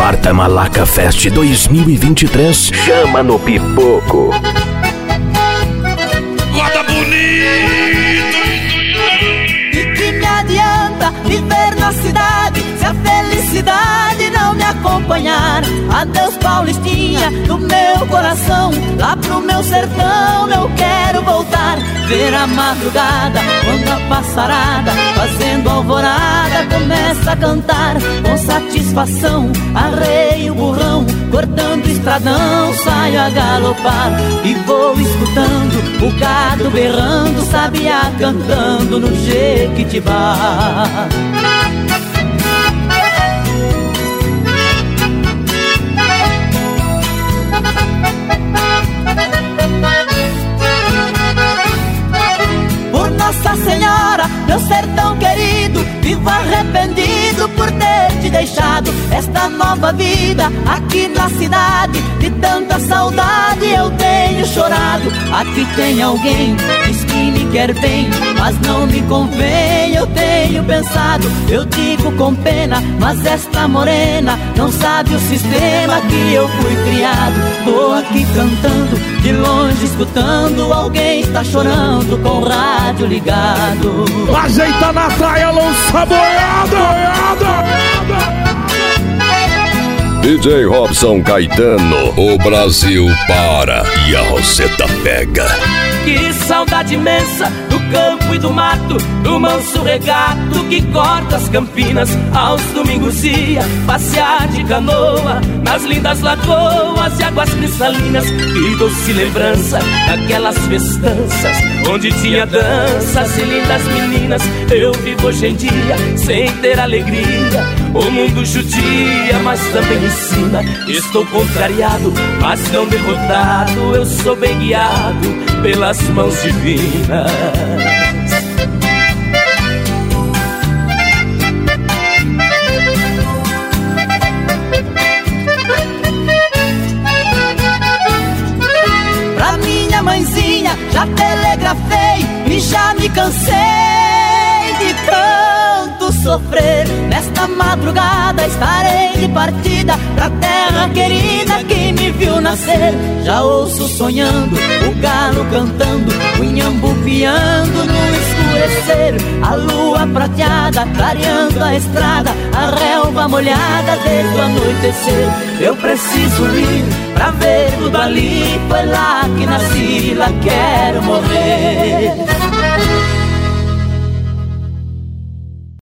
Quarta Malaca Fest 2023. Chama no pipoco. Roda bonito! E que me adianta viver na cidade se a felicidade não me acompanhar? Adeus Paulistinha do meu coração, lá pro meu sertão eu quero voltar. Ver a madrugada quando a passarada fazendo alvorada começa a cantar. Com satisfação arreio o burrão, cortando o estradão saio a galopar. E vou escutando o gado berrando, sabiá cantando no Jequitibá. Por Nossa Senhora, meu sertão querido, vivo arrependido por ter te deixado. Esta nova vida aqui na cidade, de tanta saudade eu tenho chorado. Aqui tem alguém, diz que me quer bem, mas não me convém, eu tenho pensado. Eu digo com pena, mas esta morena não sabe o sistema que eu fui criado. Tô aqui cantando, de longe escutando, alguém está chorando com o rádio ligado. Ajeita na praia, lança a boiada! DJ Robson Caetano, o Brasil para e a Roseta pega. Que saudade imensa do campo e do mato, do manso regato que corta as campinas. Aos domingos ia passear de canoa nas lindas lagoas e águas cristalinas. Que doce lembrança daquelas festanças onde tinha danças e lindas meninas. Eu vivo hoje em dia sem ter alegria, o mundo judia, mas também ensina. Estou contrariado, mas não derrotado, eu sou bem guiado pelas mãos divinas. Pra minha mãezinha já telegrafei e já me cansei de tanto sofrer. Nesta madrugada estarei de partida pra terra querida que me viu nascer. Já ouço sonhando, o galo cantando, o inhambu piando no escurecer. A lua prateada clareando a estrada, a relva molhada desde o anoitecer. Eu preciso ir pra ver tudo ali, foi lá que nasci, lá quero morrer.